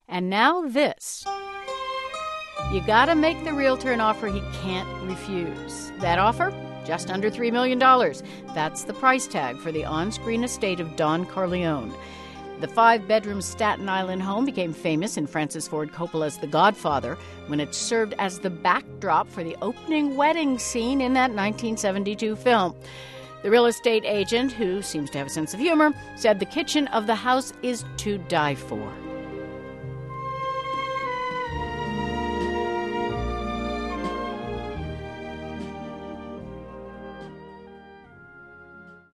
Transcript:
And now this. You gotta make the realtor an offer he can't refuse. That offer? Just under $3 million. That's the price tag for the on-screen estate of Don Corleone. The 5-bedroom Staten Island home became famous in Francis Ford Coppola's The Godfather when it served as the backdrop for the opening wedding scene in that 1972 film. The real estate agent, who seems to have a sense of humor, said the kitchen of the house is to die for.